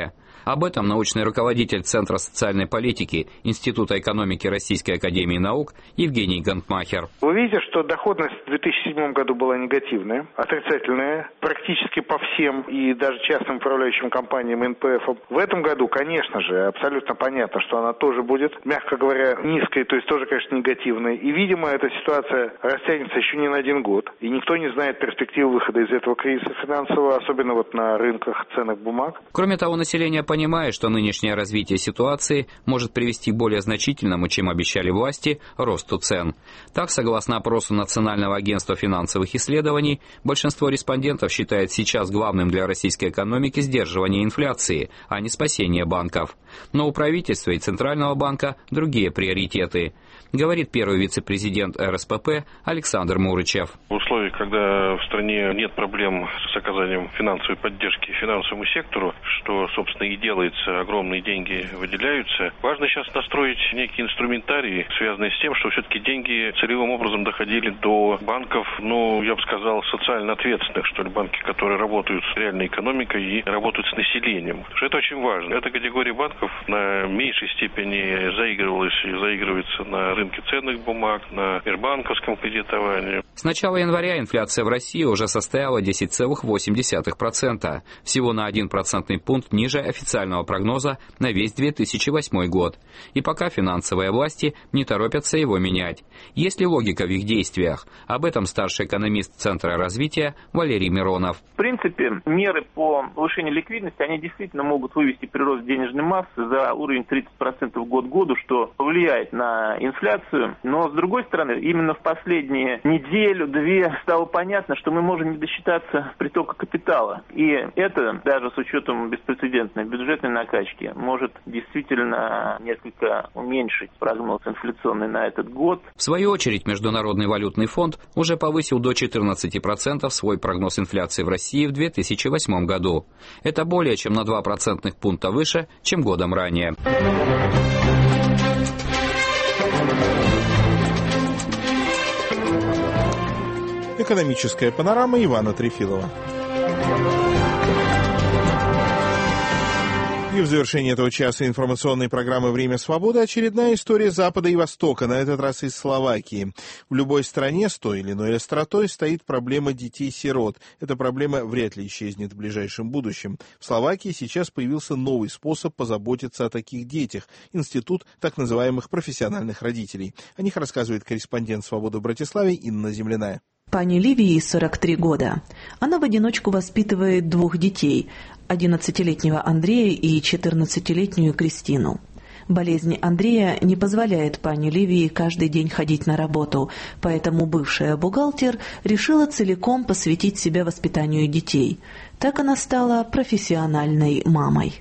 Об этом научный руководитель Центра социальной политики Института экономики Российской академии наук Евгений Гантмахер. Вы видите, что доходность в 2007 году была негативная, отрицательная, практически по всем и даже частным управляющим компаниям НПФ. В этом году, конечно же, абсолютно понятно, что она тоже будет, мягко говоря, низкой, то есть тоже, конечно, негативной. И, видимо, эта ситуация растянется еще не на 1 год. И никто не знает перспективы выхода из этого кризиса финансового, особенно вот на рынках ценных бумаг. Кроме того, население понимает, что нынешнее развитие ситуации может привести к более значительному, чем обещали власти, росту цен. Так, согласно опросу Национального агентства финансовых исследований, большинство респондентов считает сейчас главным для российской экономики сдерживание инфляции, а не спасение банков. Но у правительства и Центрального банка другие приоритеты, говорит первый вице-президент РСПП Александр Мурычев. В условиях, когда в стране нет проблем с оказанием финансовой поддержки финансовому сектору, что, собственно, и делается, огромные деньги выделяются, важно сейчас настроить некий инструментарий, связанный с тем, что все-таки деньги целевым образом доходили до банков, я бы сказал, социально ответственных, что ли, банки, которые работают с реальной экономикой и работают с населением. Потому что это очень важно. Эта категория банков на меньшей степени заигрывалась и заигрывается на рынке ценных бумаг, на межбанковском кредитовании. С начала января инфляция в России уже составила 10,8%, всего на 1 процентный пункт ниже официального прогноза на весь 2008 год. И пока финансовые власти не торопятся его менять. Есть ли логика в их действиях? Об этом старший экономист Центра развития Валерий Миронов. В принципе, меры по повышению ликвидности, они действительно могут вывести прирост денежной массы за уровень 30% год к году, что повлияет на инфляцию. Но, с другой стороны, именно в последние неделю-две стало понятно, что мы можем не досчитаться притока капитала. И это, даже с учетом беспрецедентной бюджетной накачки, может действительно несколько уменьшить прогноз инфляционный на этот год. В свою очередь, Международный валютный фонд уже повысил до 14% свой прогноз инфляции в России в 2008 году. Это более чем на 2 процентных пункта выше, чем годом ранее. Экономическая панорама Ивана Трефилова. И в завершении этого часа информационной программы «Время свободы» очередная история Запада и Востока, на этот раз из Словакии. В любой стране с той или иной остротой стоит проблема детей-сирот. Эта проблема вряд ли исчезнет в ближайшем будущем. В Словакии сейчас появился новый способ позаботиться о таких детях – институт так называемых профессиональных родителей. О них рассказывает корреспондент «Свободы» в Братиславе Инна Земляная. Пани Ливии 43 года. Она в одиночку воспитывает 2 детей – 11-летнего Андрея и 14-летнюю Кристину. Болезнь Андрея не позволяет пани Ливии каждый день ходить на работу, поэтому бывшая бухгалтер решила целиком посвятить себя воспитанию детей. Так она стала профессиональной мамой.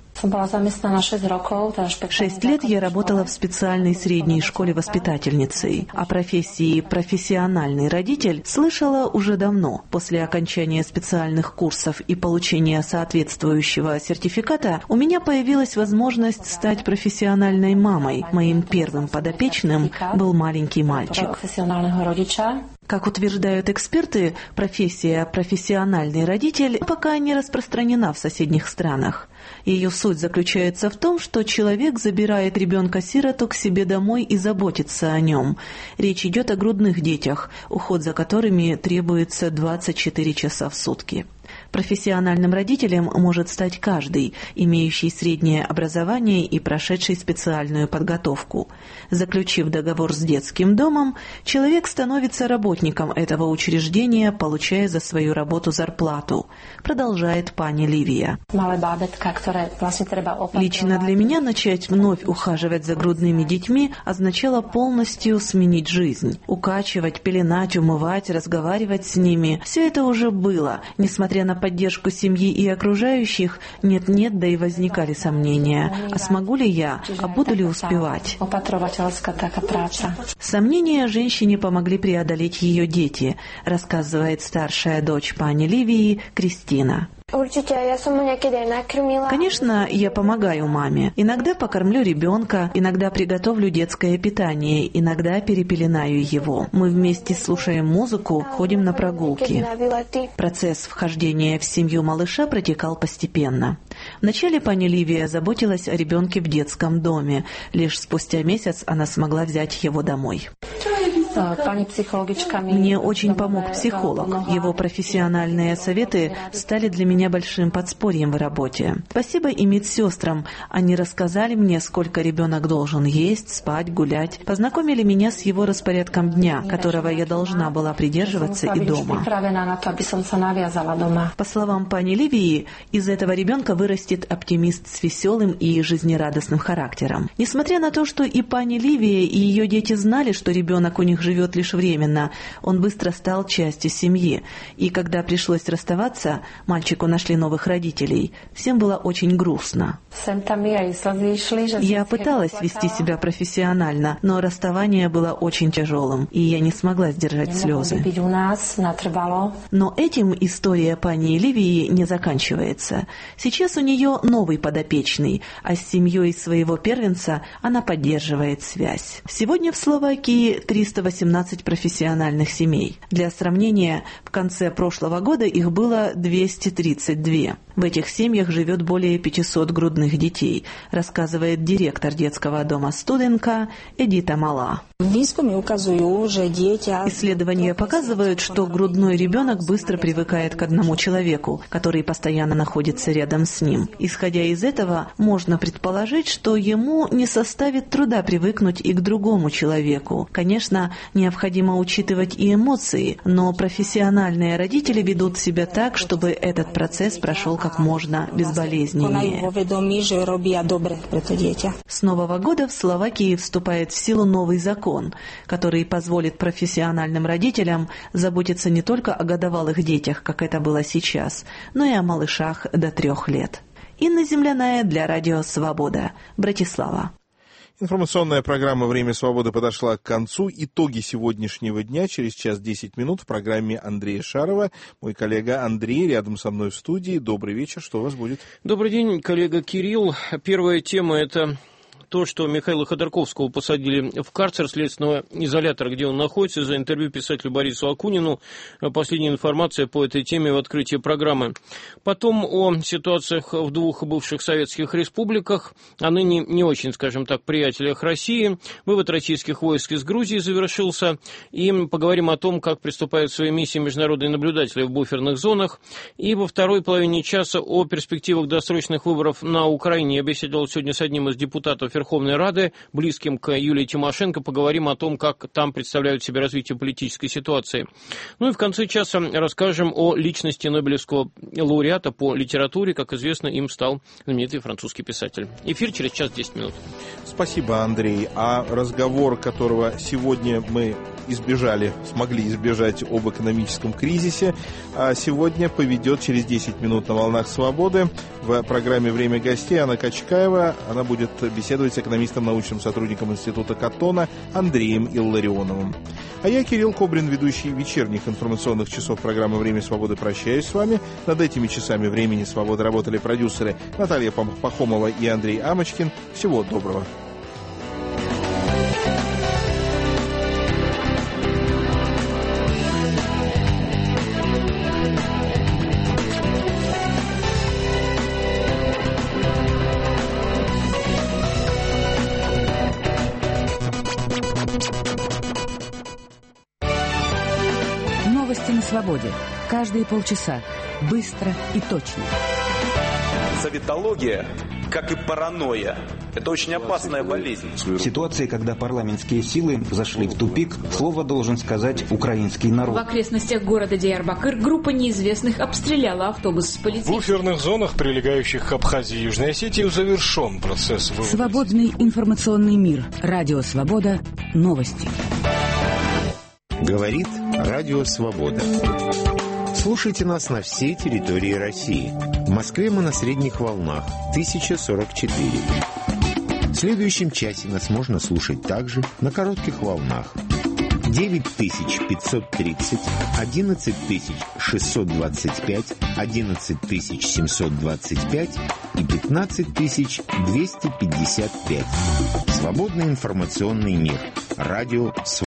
6 лет я работала в специальной средней школе воспитательницей. О профессии профессиональный родитель слышала уже давно. После окончания специальных курсов и получения соответствующего сертификата у меня появилась возможность стать профессиональной мамой. Моим первым подопечным был маленький мальчик. Как утверждают эксперты, профессия «профессиональный родитель» пока не распространена в соседних странах. Ее суть заключается в том, что человек забирает ребенка-сироту к себе домой и заботится о нем. Речь идет о грудных детях, уход за которыми требуется 24 часа в сутки. Профессиональным родителем может стать каждый, имеющий среднее образование и прошедший специальную подготовку. Заключив договор с детским домом, человек становится работником этого учреждения, получая за свою работу зарплату, продолжает пани Ливия. Лично для меня начать вновь ухаживать за грудными детьми означало полностью сменить жизнь. Укачивать, пеленать, умывать, разговаривать с ними – все это уже было. Несмотря на поддержку семьи и окружающих, нет-нет, да и возникали сомнения. А смогу ли я? А буду ли успевать? Сомнения женщине помогли преодолеть ее дети, рассказывает старшая дочь пани Ливии Кристина. Конечно, я помогаю маме. Иногда покормлю ребенка, иногда приготовлю детское питание, иногда перепеленаю его. Мы вместе слушаем музыку, ходим на прогулки. Процесс вхождения в семью малыша протекал постепенно. Вначале пани Ливия заботилась о ребенке в детском доме. Лишь спустя месяц она смогла взять его домой. Мне очень помог психолог. Его профессиональные советы стали для меня большим подспорьем в работе. Спасибо и медсестрам. Они рассказали мне, сколько ребенок должен есть, спать, гулять. Познакомили меня с его распорядком дня, которого я должна была придерживаться и дома. По словам пани Ливии, из этого ребенка вырастет оптимист с веселым и жизнерадостным характером. Несмотря на то, что и пани Ливия, и ее дети знали, что ребенок у них живет лишь временно, он быстро стал частью семьи. И когда пришлось расставаться, мальчику нашли новых родителей. Всем было очень грустно. Я пыталась вести себя профессионально, но расставание было очень тяжелым, и я не смогла сдержать слезы. Но этим история пани Ливии не заканчивается. Сейчас у нее новый подопечный, а с семьей своего первенца она поддерживает связь. Сегодня в Словакии 318 профессиональных семей. Для сравнения, в конце прошлого года их было 232. В этих семьях живет более 500 грудных детей, рассказывает директор детского дома «Студенка» Эдита Мала. Исследования показывают, что грудной ребенок быстро привыкает к одному человеку, который постоянно находится рядом с ним. Исходя из этого, можно предположить, что ему не составит труда привыкнуть и к другому человеку. Конечно, необходимо учитывать и эмоции, но профессиональные родители ведут себя так, чтобы этот процесс прошел как можно безболезненнее. С Нового года в Словакии вступает в силу новый закон, который позволит профессиональным родителям заботиться не только о годовалых детях, как это было сейчас, но и о малышах до 3 лет. Инна Земляная для Радио Свобода, Братислава. Информационная программа «Время свободы» подошла к концу. Итоги сегодняшнего дня через час 10 минут в программе Андрея Шарова. Мой коллега Андрей рядом со мной в студии. Добрый вечер. Что у вас будет? Добрый день, коллега Кирилл. Первая тема – это то, что Михаила Ходорковского посадили в карцер следственного изолятора, где он находится, за интервью писателю Борису Акунину. Последняя информация по этой теме в открытии программы. Потом о ситуациях в 2 бывших советских республиках, а ныне не очень, скажем так, приятелях России. Вывод российских войск из Грузии завершился. И поговорим о том, как приступают к своей миссии международные наблюдатели в буферных зонах. И во второй половине часа о перспективах досрочных выборов на Украине. Я беседовал сегодня с одним из депутатов Верховной Рады, близким к Юлии Тимошенко. Поговорим о том, как там представляют себе развитие политической ситуации. Ну и в конце часа расскажем о личности Нобелевского лауреата по литературе. Как известно, им стал знаменитый французский писатель. Эфир через час 10 минут. Спасибо, Андрей. А разговор, которого сегодня мы смогли избежать об экономическом кризисе, сегодня поведет через 10 минут на «Волнах свободы» в программе «Время гостей» Анна Качкаева. Она будет беседовать с экономистом, научным сотрудником Института Каттона Андреем Илларионовым. А я, Кирилл Кобрин, ведущий вечерних информационных часов программы «Время свободы», прощаюсь с вами. Над этими часами «Времени свободы» работали продюсеры Наталья Пахомова и Андрей Амочкин. Всего доброго. Свободе. Каждые полчаса. Быстро и точно. Советология, как и паранойя, это очень опасная болезнь. В ситуации, когда парламентские силы зашли в тупик, слово должен сказать украинский народ. В окрестностях города Диярбакыр группа неизвестных обстреляла автобус с полицейскими. В буферных зонах, прилегающих к Абхазии и Южной Осетии, завершен процесс вывода. Свободный информационный мир. Радио Свобода. Новости. Говорит Радио Свобода. Слушайте нас на всей территории России. В Москве мы на средних волнах 1044. В следующем часе нас можно слушать также на коротких волнах 9530, 11625, 11725 и 15255. Свободный информационный мир. Радио